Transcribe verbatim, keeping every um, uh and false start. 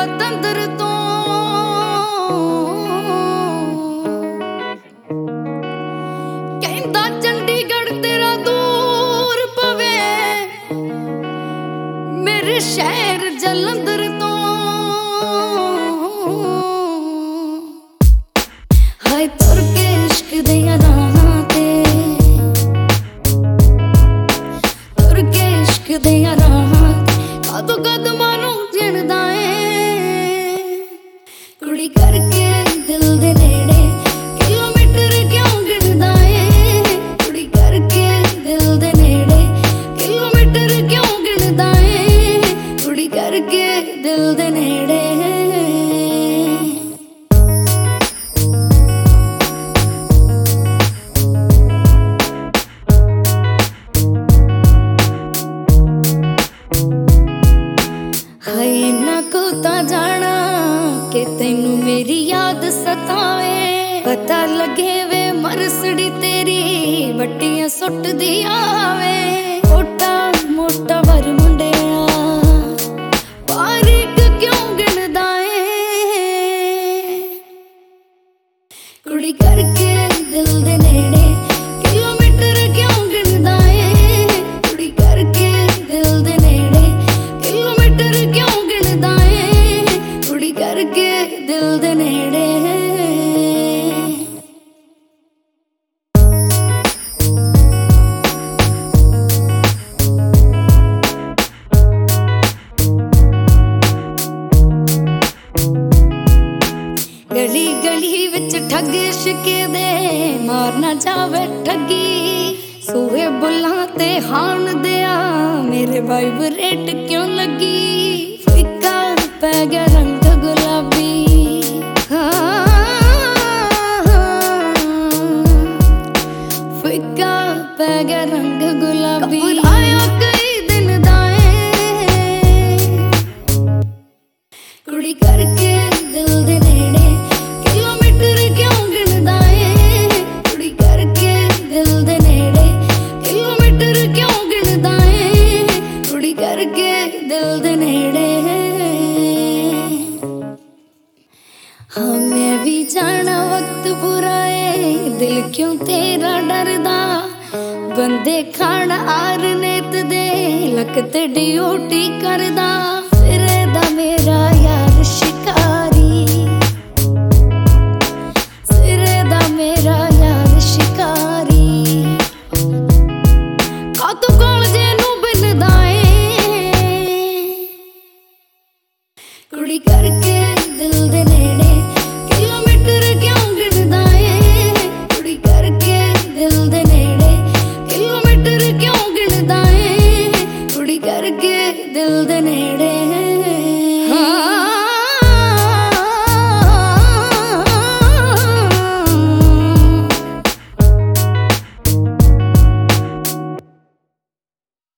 तंत्र तो कहंदा चंडीगढ़ तेरा दूर पवे मेरे शहर जलंधर तो हाय तुर के इश्क दिया राहां ते तुर के इश्क दिया राहां कदों कदमां नूं जिणदा ए कुड़ी करके दिल दे नेड़े किलोमीटर क्यों गिणदा ए कुड़ी करके दिल दे नेड़े किलोमीटर क्यों गिणदा ए कुड़ी करके दिल दे नेड़े ना को ता जाना कि तेनू मेरी याद सताए पता लगे वे मरसड़ी तेरी बट्टियां सुट दिया वे मोटा मोटा वर मुंडिया बारीक क्यों गिणदा ए कुड़ी करके दिल दे नेड़े किलोमीटर क्यों गिणदा ए कुड़ी करके दिल दे नेड़े किलोमीटर क्यों करके दिल दे नेड़े गली गली विच ठग इश्के दे मार ना जावे ठगी सूहे बुल्लां ते हान दिया मेरे वाइब्रेट क्यों लगी फिक्का पै गया रंग गुलाबी फिक्का पै गया रंग गुलाबी आया कई दिन दाए कुड़ी करके दिल दे नेड़े किलोमीटर क्यों गिणदा ए कुड़ी करके दिल दे नेड़े किलोमीटर क्यों गिणदा ए कुड़ी करके दिल दे नेड़े हाँ मैं भी जाना वक्त बुरा है दिल क्यों तेरा डरदा बंदे खाना आर नेत दे लक ते ड्यूटी करदा।